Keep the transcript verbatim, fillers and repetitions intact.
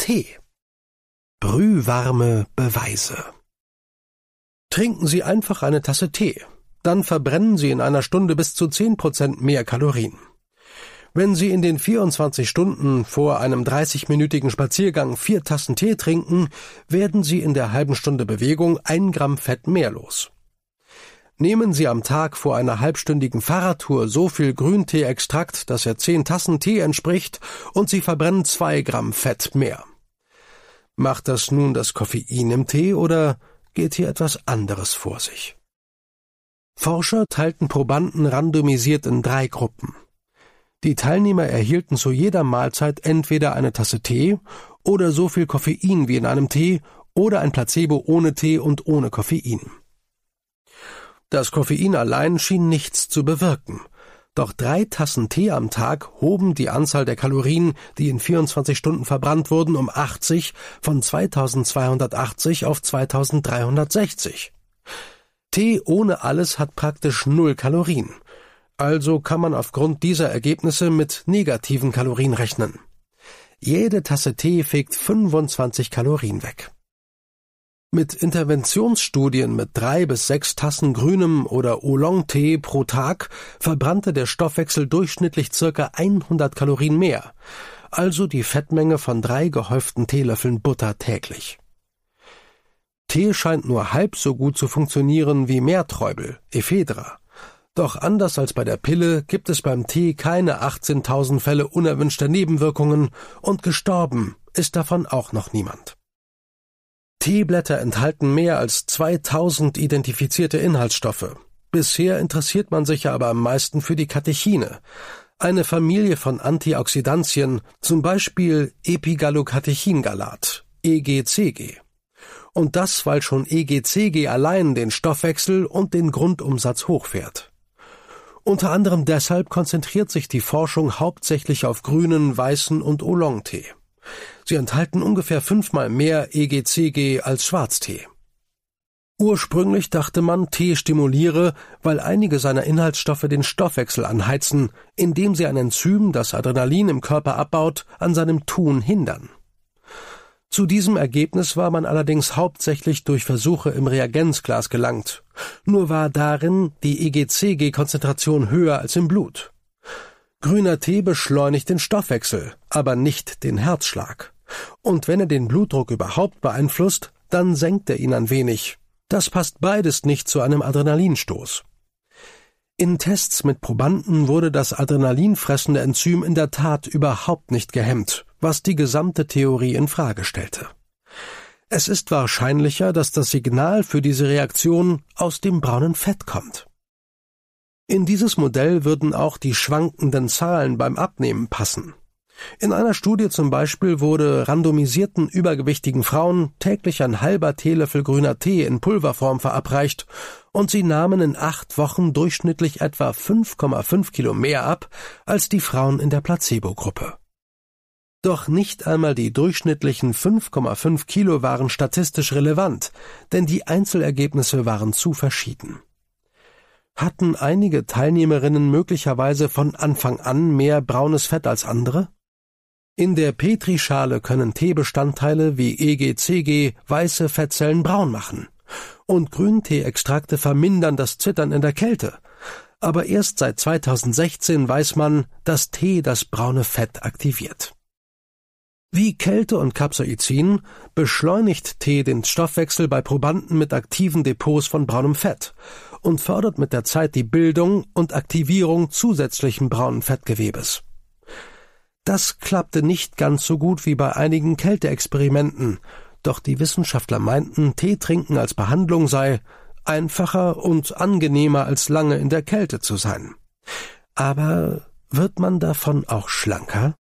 Tee. Brühwarme Beweise. Trinken Sie einfach eine Tasse Tee. Dann verbrennen Sie in einer Stunde bis zu zehn Prozent mehr Kalorien. Wenn Sie in den vierundzwanzig Stunden vor einem dreißigminütigen Spaziergang vier Tassen Tee trinken, werden Sie in der halben Stunde Bewegung ein Gramm Fett mehr los. Nehmen Sie am Tag vor einer halbstündigen Fahrradtour so viel Grünteeextrakt, dass er zehn Tassen Tee entspricht, und Sie verbrennen zwei Gramm Fett mehr. Macht das nun das Koffein im Tee oder geht hier etwas anderes vor sich? Forscher teilten Probanden randomisiert in drei Gruppen. Die Teilnehmer erhielten zu jeder Mahlzeit entweder eine Tasse Tee oder so viel Koffein wie in einem Tee oder ein Placebo ohne Tee und ohne Koffein. Das Koffein allein schien nichts zu bewirken, doch drei Tassen Tee am Tag hoben die Anzahl der Kalorien, die in vierundzwanzig Stunden verbrannt wurden, um achtzig von zweitausendzweihundertachtzig auf zweitausenddreihundertsechzig. Tee ohne alles hat praktisch null Kalorien. Also kann man aufgrund dieser Ergebnisse mit negativen Kalorien rechnen. Jede Tasse Tee fegt fünfundzwanzig Kalorien weg. Mit Interventionsstudien mit drei bis sechs Tassen grünem oder Oolong-Tee pro Tag verbrannte der Stoffwechsel durchschnittlich circa hundert Kalorien mehr, also die Fettmenge von drei gehäuften Teelöffeln Butter täglich. Tee scheint nur halb so gut zu funktionieren wie Meerträubel, Ephedra. Doch anders als bei der Pille gibt es beim Tee keine achtzehntausend Fälle unerwünschter Nebenwirkungen und gestorben ist davon auch noch niemand. Teeblätter enthalten mehr als zweitausend identifizierte Inhaltsstoffe. Bisher interessiert man sich aber am meisten für die Katechine, eine Familie von Antioxidantien, zum Beispiel Epigallocatechingalat, E G C G. Und das, weil schon E G C G allein den Stoffwechsel und den Grundumsatz hochfährt. Unter anderem deshalb konzentriert sich die Forschung hauptsächlich auf grünen, weißen und Oolong-Tee. Sie enthalten ungefähr fünfmal mehr E G C G als Schwarztee. Ursprünglich dachte man, Tee stimuliere, weil einige seiner Inhaltsstoffe den Stoffwechsel anheizen, indem sie ein Enzym, das Adrenalin im Körper abbaut, an seinem Tun hindern. Zu diesem Ergebnis war man allerdings hauptsächlich durch Versuche im Reagenzglas gelangt. Nur war darin die E G C G-Konzentration höher als im Blut. Grüner Tee beschleunigt den Stoffwechsel, aber nicht den Herzschlag. Und wenn er den Blutdruck überhaupt beeinflusst, dann senkt er ihn ein wenig. Das passt beides nicht zu einem Adrenalinstoß. In Tests mit Probanden wurde das adrenalinfressende Enzym in der Tat überhaupt nicht gehemmt, was die gesamte Theorie in Frage stellte. Es ist wahrscheinlicher, dass das Signal für diese Reaktion aus dem braunen Fett kommt. In dieses Modell würden auch die schwankenden Zahlen beim Abnehmen passen. In einer Studie zum Beispiel wurde randomisierten übergewichtigen Frauen täglich ein halber Teelöffel grüner Tee in Pulverform verabreicht und sie nahmen in acht Wochen durchschnittlich etwa fünf Komma fünf Kilo mehr ab als die Frauen in der Placebo-Gruppe. Doch nicht einmal die durchschnittlichen fünf Komma fünf Kilo waren statistisch relevant, denn die Einzelergebnisse waren zu verschieden. Hatten einige Teilnehmerinnen möglicherweise von Anfang an mehr braunes Fett als andere? In der Petrischale können Teebestandteile wie E G C G weiße Fettzellen braun machen. Und Grünteeextrakte vermindern das Zittern in der Kälte. Aber erst seit zweitausendsechzehn weiß man, dass Tee das braune Fett aktiviert. Wie Kälte und Capsaicin beschleunigt Tee den Stoffwechsel bei Probanden mit aktiven Depots von braunem Fett und fördert mit der Zeit die Bildung und Aktivierung zusätzlichen braunen Fettgewebes. Das klappte nicht ganz so gut wie bei einigen Kälteexperimenten, doch die Wissenschaftler meinten, Tee trinken als Behandlung sei einfacher und angenehmer als lange in der Kälte zu sein. Aber wird man davon auch schlanker?